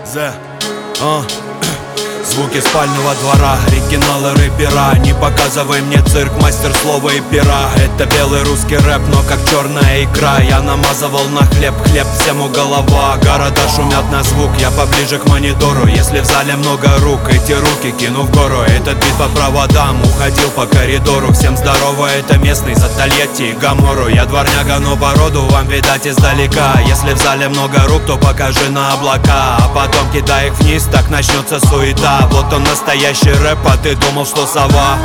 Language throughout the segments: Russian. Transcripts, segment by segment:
Звуки спального двора, оригиналы рэпера. Не показывай мне цирк, мастер слова и пера. Это белый русский рэп, но как черная икра. Я намазывал на хлеб, всем у голова. Города шумят на звук, я поближе к монитору. Если в зале много рук, эти руки кину в гору. Этот бит по проводам уходил по коридору. Всем здорово, это местный за Тольятти и Гамору. Я дворняга, но породу вам видать издалека. Если в зале много рук, то покажи на облака. А потом кидай их вниз, так начнется суета. Вот он настоящий рэп, а ты думал, что сова.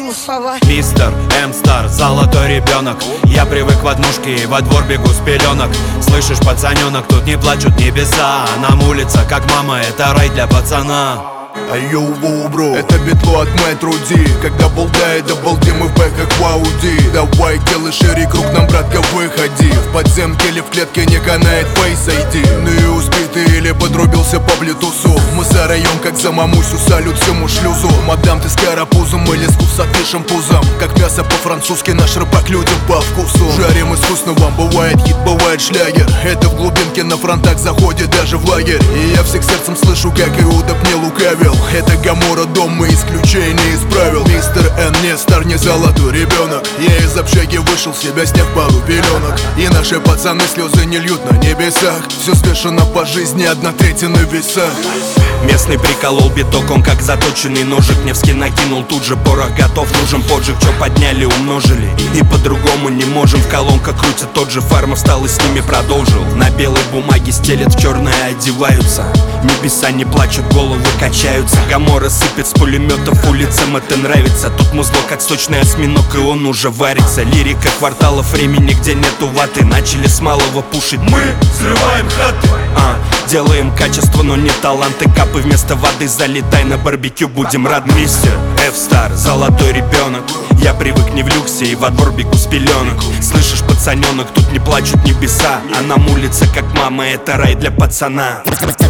Мистер М-Стар, золотой ребенок. Я привык в однушке и во двор бегу с пеленок. Слышишь, пацаненок, тут не плачут небеса. Нам улица, как мама, это рай для пацана. Айоу, бро, это битло от Metro D. Когда болдает до балди, мы в бэках в Ауди. Давай, делай шире круг, нам, братка, выходи. В подземке или в клетке не канает Face ID. Ну и успитый или подрубился по блютусу. Мы за район, как за мамусю, салют всему шлюзу. Мадам, ты с карапузом или с кусатышим пузом. Как мясо по-французски, наш рыбак людям по вкусу. Жарим искусно, вам бывает хит, бывает шлягер. Это в глубинке на фронтах заходит даже в лагерь. И я всех сердцем слышу, как Иуда мне лукавил. Это Гамора, дом, мы исключение из правил. Мистер Н, не стар, не золотой ребенок. Я из общаги вышел, себя сняв пару пеленок. И наши пацаны слезы не льют на небесах. Все смешано по жизни, 1/3 на весах. Местный приколол биток, он как заточенный ножик. Невский накинул, тут же порох готов, нужен поджиг. Чё подняли, умножили, и по-другому не можем. В колонках крутит тот же Фарма, встал и с ними продолжил. На белой бумаге стелят, в черное одеваются. Небеса не плачут, головы качаются. Гамора сыпет с пулеметов, улицам это нравится. Тут музло как сочный осьминог, и он уже варится. Лирика кварталов, времени, где нету ваты. Начали с малого пушить, мы взрываем хаты. Делаем качество, но не таланты. Капы вместо воды, залетай на барбекю, будем рады. Мистер F-Star, золотой ребенок. Я привык не в люксе и во двор бегу с пеленок. Слышишь, пацаненок, тут не плачут небеса. А нам улица, как мама, это рай для пацана.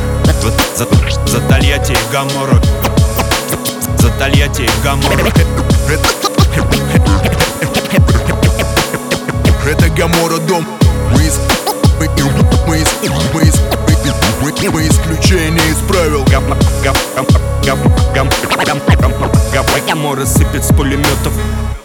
За Тольятти и Гамору. За Тольятти и Гамору. Это Гамора, дом. Мы исключение из правил. Гамора сыпет с пулеметов.